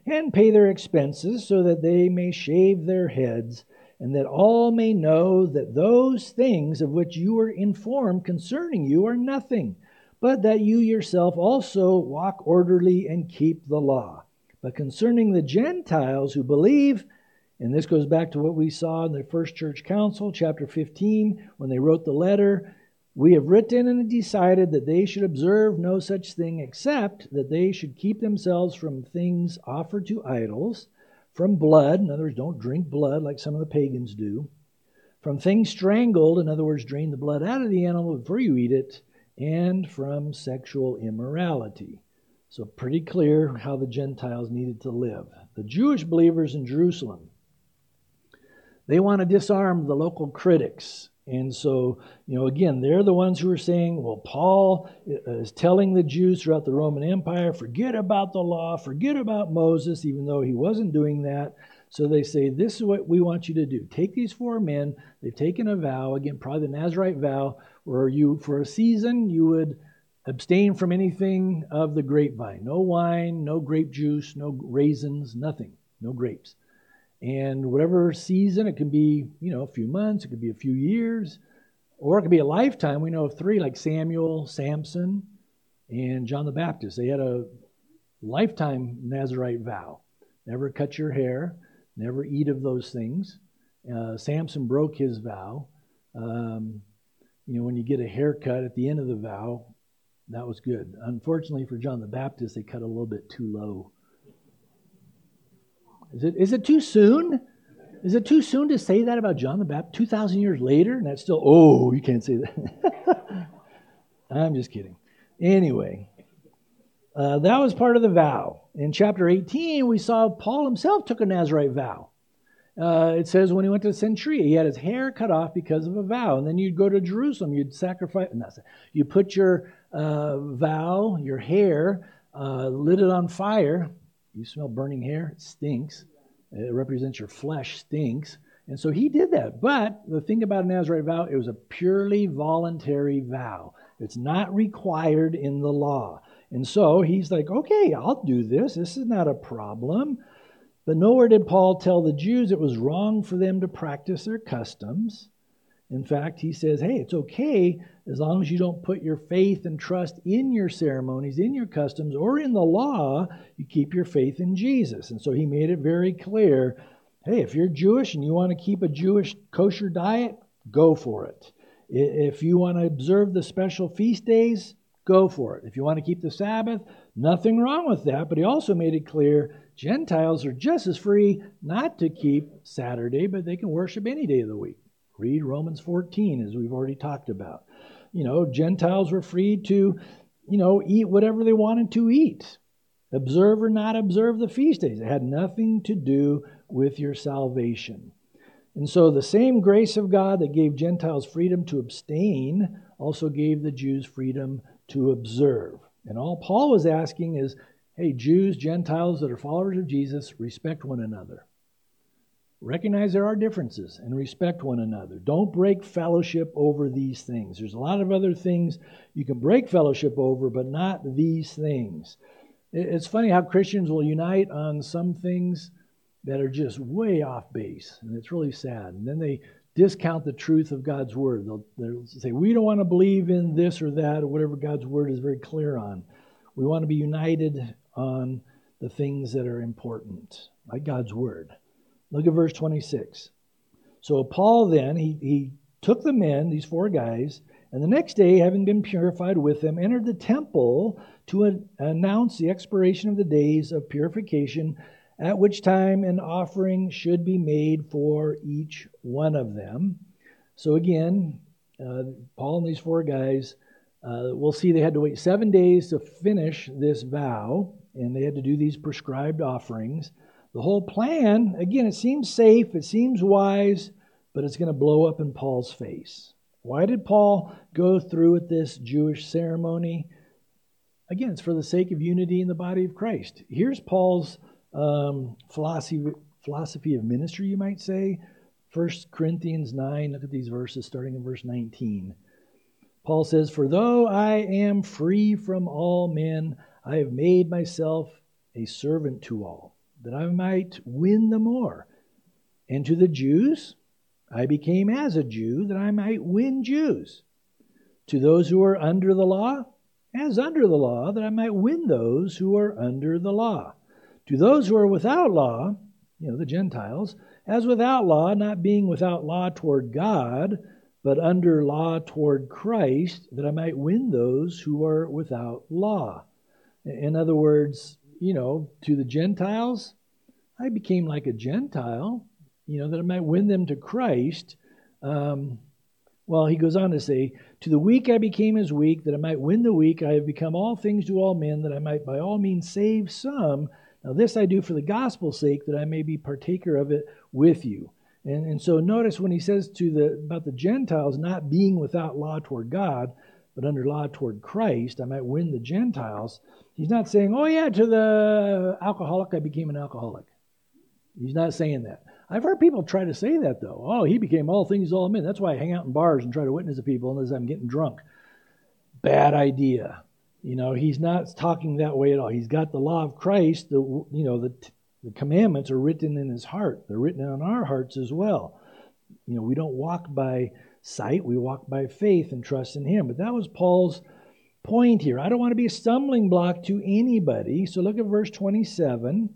and pay their expenses, so that they may shave their heads, and that all may know that those things of which you were informed concerning you are nothing, but that you yourself also walk orderly and keep the law. But concerning the Gentiles who believe, and this goes back to what we saw in the First Church Council, chapter 15, when they wrote the letter, we have written and decided that they should observe no such thing, except that they should keep themselves from things offered to idols, from blood, in other words, don't drink blood like some of the pagans do, from things strangled, in other words, drain the blood out of the animal before you eat it, and from sexual immorality. So pretty clear how the Gentiles needed to live. The Jewish believers in Jerusalem, they want to disarm the local critics. And so, again, they're the ones who are saying, well, Paul is telling the Jews throughout the Roman Empire, forget about the law, forget about Moses, even though he wasn't doing that. So they say, this is what we want you to do. Take these 4 men. They've taken a vow, again, probably the Nazirite vow, where you, for a season, you would abstain from anything of the grapevine. No wine, no grape juice, no raisins, nothing. No grapes. And whatever season, it can be, a few months, it could be a few years, or it could be a lifetime. We know of 3, like Samuel, Samson, and John the Baptist. They had a lifetime Nazirite vow. Never cut your hair, never eat of those things. Samson broke his vow. When you get a haircut at the end of the vow, that was good. Unfortunately for John the Baptist, they cut a little bit too low. Is it too soon? Is it too soon to say that about John the Baptist 2,000 years later? And that's still, you can't say that. I'm just kidding. Anyway, that was part of the vow. In chapter 18, we saw Paul himself took a Nazirite vow. It says when he went to Cenchrea, he had his hair cut off because of a vow. And then you'd go to Jerusalem, you'd sacrifice, you put your vow, your hair, lit it on fire. You smell burning hair, it stinks. It represents your flesh stinks. And so he did that. But the thing about a Nazirite vow, it was a purely voluntary vow. It's not required in the law. And so he's like, okay, I'll do this. This is not a problem. But nowhere did Paul tell the Jews it was wrong for them to practice their customs. In fact, he says, hey, it's okay as long as you don't put your faith and trust in your ceremonies, in your customs, or in the law, you keep your faith in Jesus. And so he made it very clear, hey, if you're Jewish and you want to keep a Jewish kosher diet, go for it. If you want to observe the special feast days, go for it. If you want to keep the Sabbath, nothing wrong with that. But he also made it clear Gentiles are just as free not to keep Saturday, but they can worship any day of the week. Read Romans 14, as we've already talked about. Gentiles were free to, eat whatever they wanted to eat. Observe or not observe the feast days. It had nothing to do with your salvation. And so the same grace of God that gave Gentiles freedom to abstain also gave the Jews freedom to observe. And all Paul was asking is, hey, Jews, Gentiles that are followers of Jesus, respect one another. Recognize there are differences and respect one another. Don't break fellowship over these things. There's a lot of other things you can break fellowship over, but not these things. It's funny how Christians will unite on some things that are just way off base, and it's really sad. And then they discount the truth of God's word. They'll say, we don't want to believe in this or that, or whatever God's word is very clear on. We want to be united on the things that are important, like God's word. Look at verse 26. So Paul then, he took the men, these 4 guys, and the next day, having been purified with them, entered the temple to announce the expiration of the days of purification, at which time an offering should be made for each one of them. So again, Paul and these 4 guys, we'll see they had to wait 7 days to finish this vow, and they had to do these prescribed offerings. The whole plan, again, it seems safe, it seems wise, but it's going to blow up in Paul's face. Why did Paul go through with this Jewish ceremony? Again, it's for the sake of unity in the body of Christ. Here's Paul's philosophy of ministry, you might say. 1 Corinthians 9, look at these verses starting in verse 19. Paul says, for though I am free from all men, I have made myself a servant to all, that I might win the more. And to the Jews, I became as a Jew, that I might win Jews. To those who are under the law, as under the law, that I might win those who are under the law. To those who are without law, the Gentiles, as without law, not being without law toward God, but under law toward Christ, that I might win those who are without law. In other words, to the Gentiles, I became like a Gentile, that I might win them to Christ. He goes on to say, to the weak I became as weak, that I might win the weak. I have become all things to all men, that I might by all means save some. Now this I do for the gospel's sake, that I may be partaker of it with you. And so notice when he says about the Gentiles not being without law toward God, but under law toward Christ, I might win the Gentiles. He's not saying, to the alcoholic I became an alcoholic. He's not saying that. I've heard people try to say that, though. He became all things to all men. That's why I hang out in bars and try to witness to people as I'm getting drunk. Bad idea. He's not talking that way at all. He's got the law of Christ. The commandments are written in his heart. They're written on our hearts as well. We don't walk by sight. We walk by faith and trust in him. But that was Paul's point here. I don't want to be a stumbling block to anybody. So look at verse 27.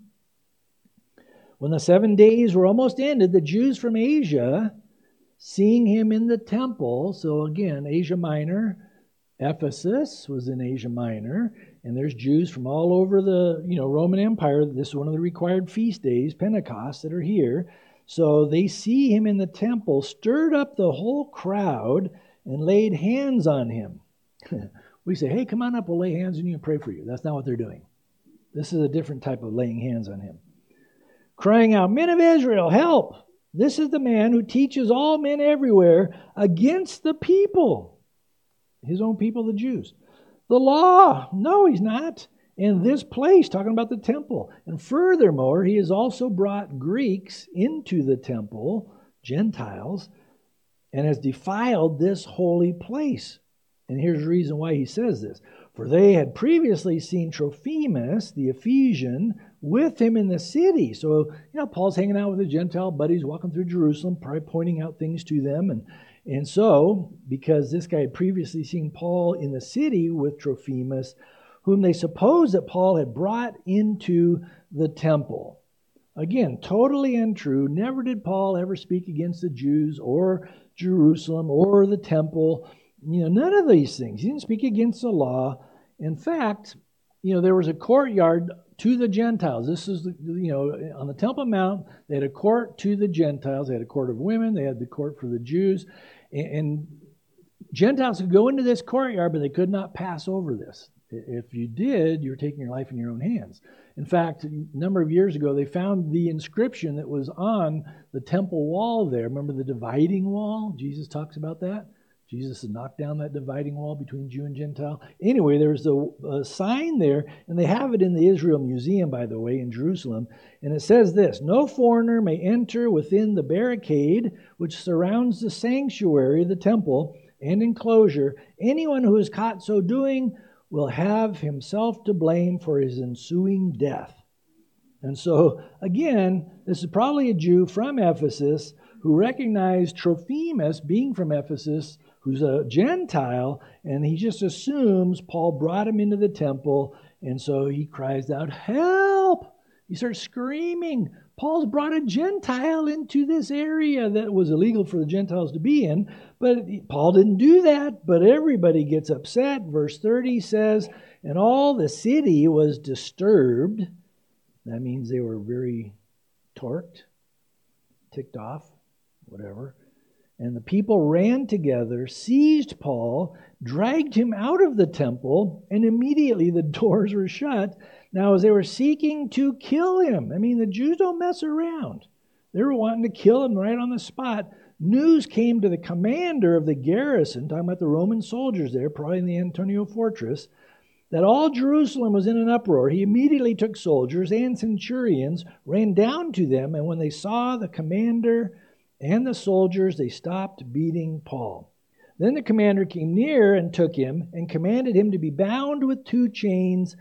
When the 7 days were almost ended, the Jews from Asia, seeing him in the temple, so again, Asia Minor, Ephesus was in Asia Minor, and there's Jews from all over the Roman Empire. This is one of the required feast days, Pentecost, that are here. So they see him in the temple, stirred up the whole crowd, and laid hands on him. We say, hey, come on up, we'll lay hands on you and pray for you. That's not what they're doing. This is a different type of laying hands on him. Crying out, men of Israel, help! This is the man who teaches all men everywhere against the people. His own people, the Jews. The law. No, he's not. And this place, talking about the temple. And furthermore, he has also brought Greeks into the temple, Gentiles, and has defiled this holy place. And here's the reason why he says this. For they had previously seen Trophimus, the Ephesian, with him in the city. So, Paul's hanging out with his Gentile buddies, walking through Jerusalem, probably pointing out things to them. And so, because this guy had previously seen Paul in the city with Trophimus, whom they supposed that Paul had brought into the temple. Again, totally untrue. Never did Paul ever speak against the Jews or Jerusalem or the temple. None of these things. He didn't speak against the law. In fact, there was a courtyard to the Gentiles. This is, on the Temple Mount, they had a court to the Gentiles. They had a court of women. They had the court for the Jews. And Gentiles could go into this courtyard, but they could not pass over this. If you did, you were taking your life in your own hands. In fact, a number of years ago, they found the inscription that was on the temple wall there. Remember the dividing wall? Jesus talks about that. Jesus had knocked down that dividing wall between Jew and Gentile. Anyway, there's a sign there, and they have it in the Israel Museum, by the way, in Jerusalem. And it says this, no foreigner may enter within the barricade which surrounds the sanctuary, the temple, and enclosure. Anyone who is caught so doing will have himself to blame for his ensuing death. And so, again, this is probably a Jew from Ephesus who recognized Trophimus being from Ephesus, who's a Gentile, and he just assumes Paul brought him into the temple, and so he cries out, help! He starts screaming, Paul's brought a Gentile into this area that was illegal for the Gentiles to be in, but Paul didn't do that, but everybody gets upset. Verse 30 says, and all the city was disturbed. That means they were very torqued, ticked off, whatever. And the people ran together, seized Paul, dragged him out of the temple, and immediately the doors were shut. Now, as they were seeking to kill him, the Jews don't mess around. They were wanting to kill him right on the spot. News came to the commander of the garrison, talking about the Roman soldiers there, probably in the Antonia fortress, that all Jerusalem was in an uproar. He immediately took soldiers and centurions, ran down to them, and when they saw the commander and the soldiers, they stopped beating Paul. Then the commander came near and took him and commanded him to be bound with 2 chains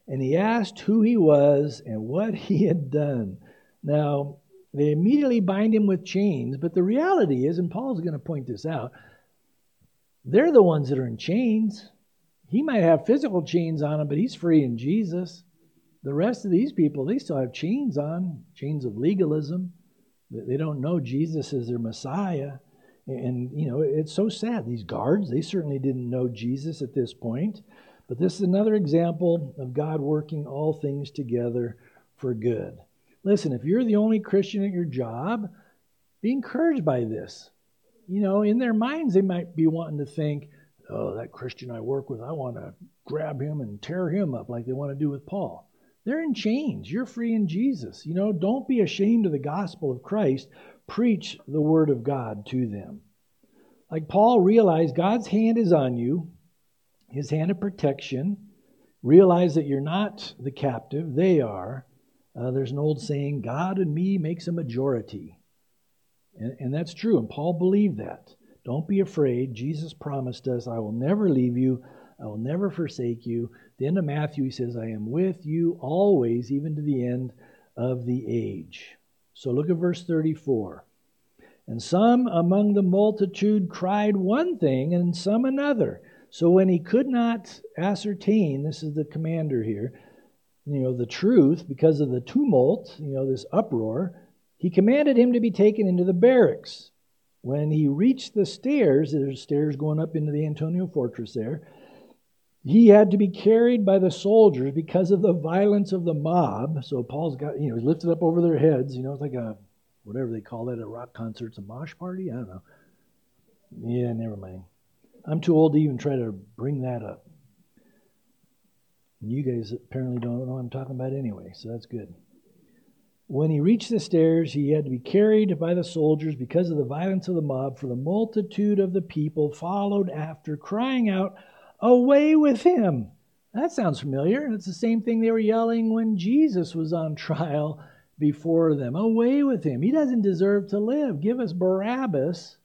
and he asked who he was and what he had done. Now, they immediately bind him with chains, but the reality is, and Paul's going to point this out, they're the ones that are in chains. He might have physical chains on him, but he's free in Jesus. The rest of these people, they still have chains on, chains of legalism. They don't know Jesus is their Messiah. And, it's so sad. These guards, they certainly didn't know Jesus at this point. But this is another example of God working all things together for good. Listen, if you're the only Christian at your job, be encouraged by this. In their minds, they might be wanting to think, oh, that Christian I work with, I want to grab him and tear him up like they want to do with Paul. They're in chains. You're free in Jesus. Don't be ashamed of the gospel of Christ. Preach the word of God to them. Like Paul realized God's hand is on you, his hand of protection. Realize that you're not the captive, they are. There's an old saying, God and me makes a majority. And that's true, and Paul believed that. Don't be afraid. Jesus promised us, I will never leave you. I will never forsake you. At the end of Matthew, he says, I am with you always, even to the end of the age. So look at verse 34. And some among the multitude cried one thing, and some another. So when he could not ascertain, this is the commander here, the truth, because of the tumult, this uproar, he commanded him to be taken into the barracks. When he reached the stairs, there's stairs going up into the Antonia fortress there, he had to be carried by the soldiers because of the violence of the mob. So Paul's got, he's lifted up over their heads. It's like a, whatever they call that at rock concerts, a mosh party? I don't know. Yeah, never mind. I'm too old to even try to bring that up. And you guys apparently don't know what I'm talking about anyway, so that's good. When he reached the stairs, he had to be carried by the soldiers because of the violence of the mob, for the multitude of the people followed after, crying out, away with him! That sounds familiar. It's the same thing they were yelling when Jesus was on trial before them. Away with him. He doesn't deserve to live. Give us Barabbas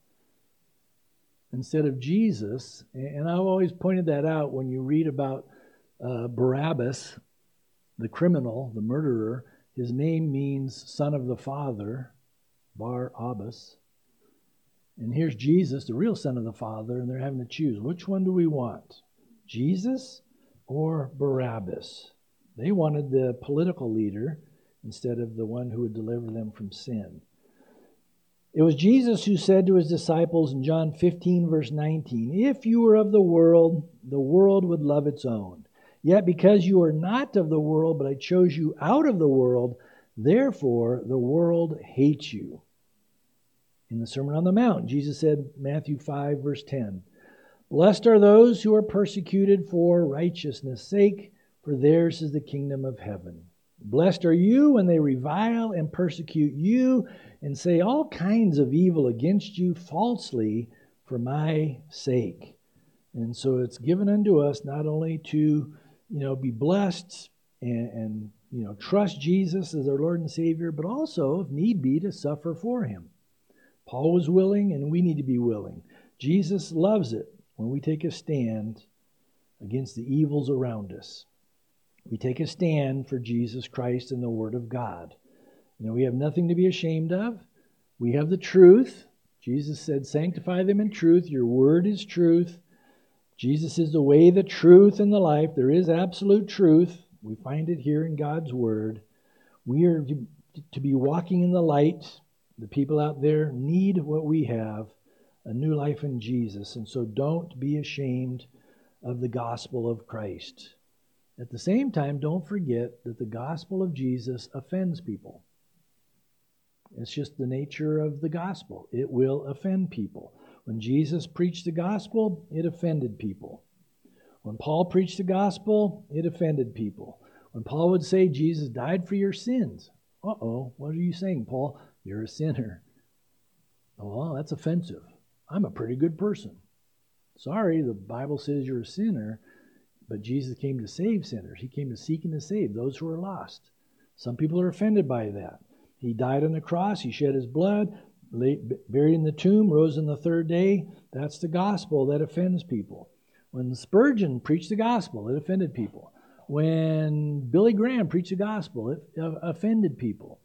instead of Jesus. And I've always pointed that out when you read about Barabbas, the criminal, the murderer. His name means son of the Father, Bar-Abbas. And here's Jesus, the real son of the Father, and they're having to choose. Which one do we want? Jesus or Barabbas? They wanted the political leader instead of the one who would deliver them from sin. It was Jesus who said to his disciples in John 15, verse 19, if you were of the world would love its own. Yet because you are not of the world, but I chose you out of the world, therefore the world hates you. In the Sermon on the Mount, Jesus said, Matthew 5, verse 10, blessed are those who are persecuted for righteousness' sake, for theirs is the kingdom of heaven. Blessed are you when they revile and persecute you and say all kinds of evil against you falsely for my sake. And so it's given unto us not only to be blessed and trust Jesus as our Lord and Savior, but also, if need be, to suffer for him. Paul was willing, and we need to be willing. Jesus loves it when we take a stand against the evils around us. We take a stand for Jesus Christ and the Word of God. We have nothing to be ashamed of. We have the truth. Jesus said, sanctify them in truth. Your word is truth. Jesus is the way, the truth, and the life. There is absolute truth. We find it here in God's Word. We are to be walking in the light. The people out there need what we have, a new life in Jesus. And so don't be ashamed of the gospel of Christ. At the same time, don't forget that the gospel of Jesus offends people. It's just the nature of the gospel. It will offend people. When Jesus preached the gospel, it offended people. When Paul preached the gospel, it offended people. When Paul would say Jesus died for your sins, what are you saying, Paul? You're a sinner. Oh, well, that's offensive. I'm a pretty good person. Sorry, the Bible says you're a sinner, but Jesus came to save sinners. He came to seek and to save those who are lost. Some people are offended by that. He died on the cross. He shed his blood, buried in the tomb, rose on the third day. That's the gospel that offends people. When Spurgeon preached the gospel, it offended people. When Billy Graham preached the gospel, it offended people.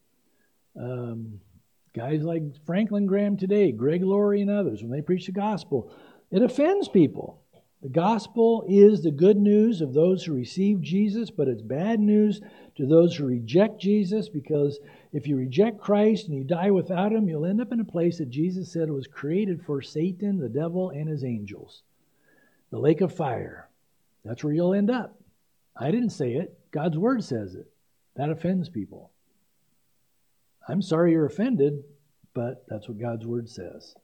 Guys like Franklin Graham today, Greg Laurie and others, when they preach the gospel, it offends people. The gospel is the good news of those who receive Jesus, but it's bad news to those who reject Jesus, because if you reject Christ and you die without Him, you'll end up in a place that Jesus said was created for Satan, the devil, and his angels. The lake of fire. That's where you'll end up. I didn't say it. God's Word says it. That offends people. I'm sorry you're offended, but that's what God's Word says.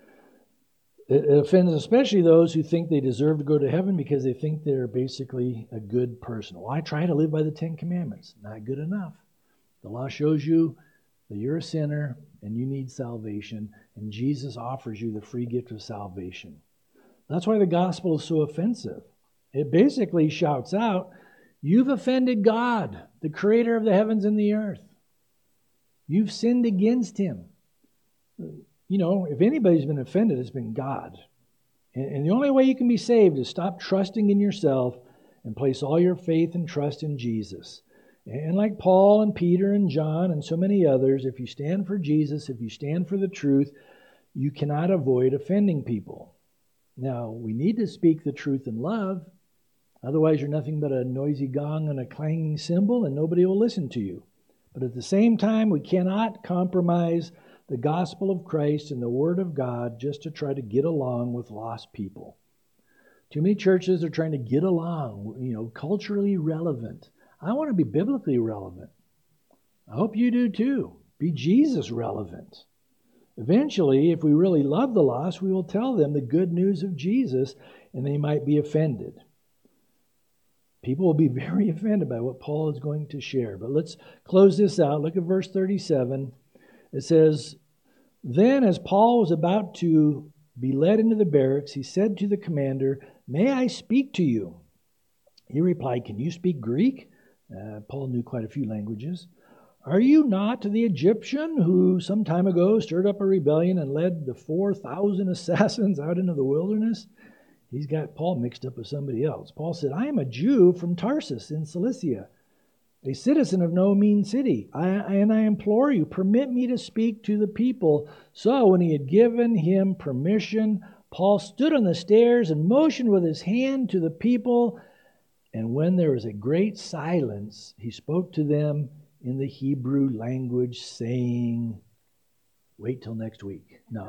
It offends especially those who think they deserve to go to heaven because they think they're basically a good person. Well, I try to live by the Ten Commandments. Not good enough. The law shows you that you're a sinner and you need salvation, and Jesus offers you the free gift of salvation. That's why the gospel is so offensive. It basically shouts out, you've offended God, the creator of the heavens and the earth. You've sinned against Him. You know, if anybody's been offended, it's been God. And the only way you can be saved is stop trusting in yourself and place all your faith and trust in Jesus. And like Paul and Peter and John and so many others, if you stand for Jesus, if you stand for the truth, you cannot avoid offending people. Now, we need to speak the truth in love. Otherwise, you're nothing but a noisy gong and a clanging cymbal, and nobody will listen to you. But at the same time, we cannot compromise the gospel of Christ and the Word of God just to try to get along with lost people. Too many churches are trying to get along, culturally relevant. I want to be biblically relevant. I hope you do too. Be Jesus relevant. Eventually, if we really love the lost, we will tell them the good news of Jesus, and they might be offended. People will be very offended by what Paul is going to share. But let's close this out. Look at verse 37. It says, Then as Paul was about to be led into the barracks, he said to the commander, May I speak to you? He replied, Can you speak Greek? Paul knew quite a few languages. Are you not the Egyptian who some time ago stirred up a rebellion and led the 4,000 assassins out into the wilderness? He's got Paul mixed up with somebody else. Paul said, I am a Jew from Tarsus in Cilicia, a citizen of no mean city. And I implore you, permit me to speak to the people. So when he had given him permission, Paul stood on the stairs and motioned with his hand to the people. And when there was a great silence, he spoke to them in the Hebrew language, saying, wait till next week. No,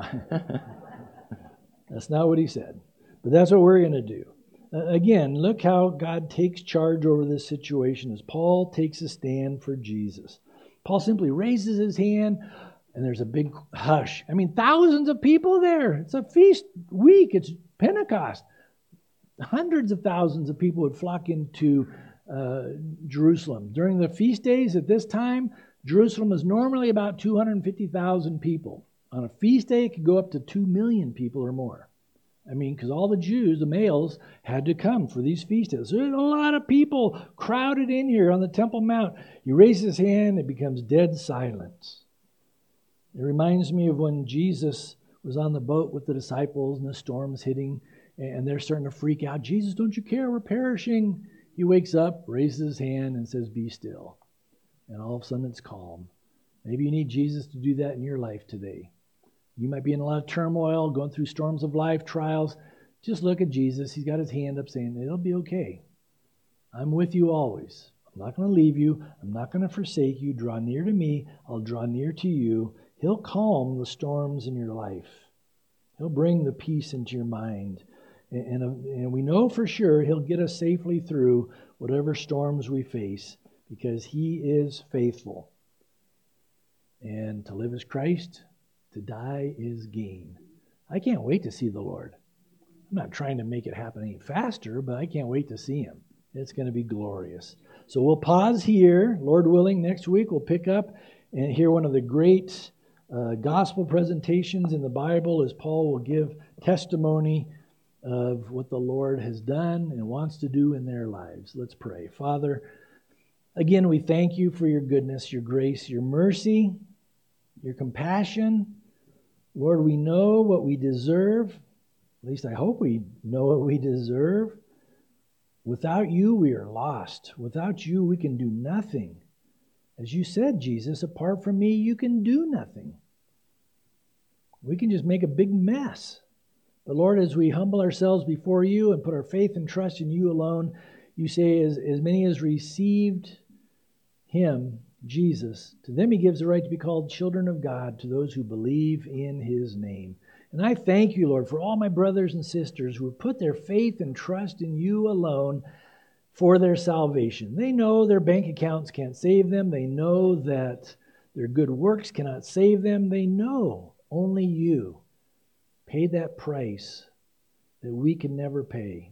that's not what he said. But that's what we're going to do. Again, look how God takes charge over this situation as Paul takes a stand for Jesus. Paul simply raises his hand, and there's a big hush. I mean, thousands of people there. It's a feast week. It's Pentecost. Hundreds of thousands of people would flock into Jerusalem. During the feast days at this time, Jerusalem was normally about 250,000 people. On a feast day, it could go up to 2 million people or more. I mean, because all the Jews, the males, had to come for these feast days. There's a lot of people crowded in here on the Temple Mount. He raises his hand, it becomes dead silence. It reminds me of when Jesus was on the boat with the disciples and the storm's hitting, and they're starting to freak out. Jesus, don't you care? We're perishing. He wakes up, raises his hand, and says, be still. And all of a sudden it's calm. Maybe you need Jesus to do that in your life today. You might be in a lot of turmoil, going through storms of life, trials. Just look at Jesus. He's got his hand up saying, it'll be okay. I'm with you always. I'm not going to leave you. I'm not going to forsake you. Draw near to me. I'll draw near to you. He'll calm the storms in your life. He'll bring the peace into your mind. And we know for sure He'll get us safely through whatever storms we face because He is faithful. And to live as Christ, to die is gain. I can't wait to see the Lord. I'm not trying to make it happen any faster, but I can't wait to see Him. It's going to be glorious. So we'll pause here. Lord willing, next week we'll pick up and hear one of the great gospel presentations in the Bible as Paul will give testimony of what the Lord has done and wants to do in their lives. Let's pray. Father, again, we thank You for Your goodness, Your grace, Your mercy, Your compassion. Lord, we know what we deserve. At least I hope we know what we deserve. Without you, we are lost. Without you, we can do nothing. As you said, Jesus, apart from me, you can do nothing. We can just make a big mess. But Lord, as we humble ourselves before you and put our faith and trust in you alone, you say, as many as received him, Jesus, to them he gives the right to be called children of God, to those who believe in his name. And I thank you, Lord, for all my brothers and sisters who have put their faith and trust in you alone for their salvation. They know their bank accounts can't save them. They know that their good works cannot save them. They know only you paid that price that we can never pay.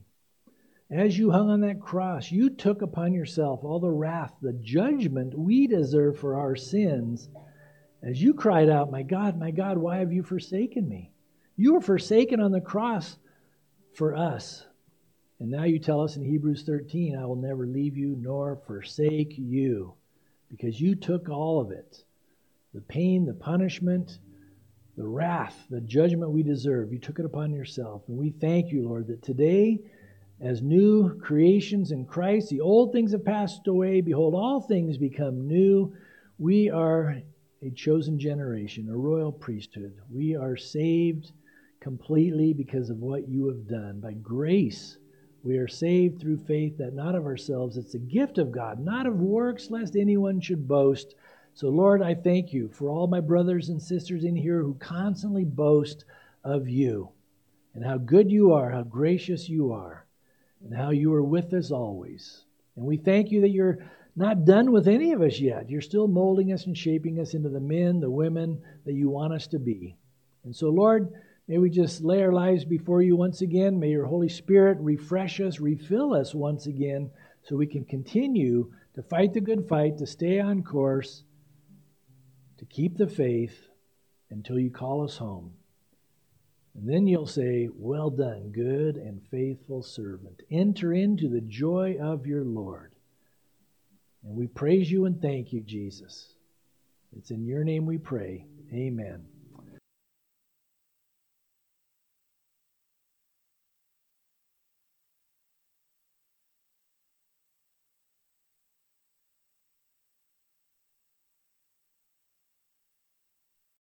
As you hung on that cross, you took upon yourself all the wrath, the judgment we deserve for our sins. As you cried out, my God, why have you forsaken me? You were forsaken on the cross for us. And now you tell us in Hebrews 13, I will never leave you nor forsake you, because you took all of it. The pain, the punishment, the wrath, the judgment we deserve. You took it upon yourself. And we thank you, Lord, that today, as new creations in Christ, the old things have passed away. Behold, all things become new. We are a chosen generation, a royal priesthood. We are saved completely because of what you have done. By grace, we are saved through faith, that not of ourselves. It's a gift of God, not of works, lest anyone should boast. So, Lord, I thank you for all my brothers and sisters in here who constantly boast of you and how good you are, how gracious you are, and how you are with us always. And we thank you that you're not done with any of us yet. You're still molding us and shaping us into the men, the women that you want us to be. And so, Lord, may we just lay our lives before you once again. May your Holy Spirit refresh us, refill us once again, so we can continue to fight the good fight, to stay on course, to keep the faith until you call us home. And then you'll say, well done, good and faithful servant. Enter into the joy of your Lord. And we praise you and thank you, Jesus. It's in your name we pray. Amen.